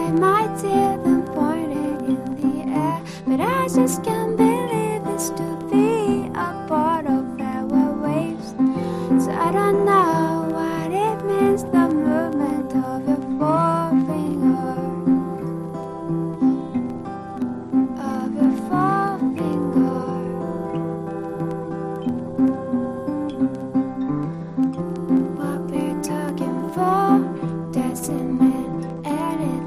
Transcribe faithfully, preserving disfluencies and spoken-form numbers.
away my tears and pointed in the air. But I just can't believe it's to be a part of our waves. So I don't know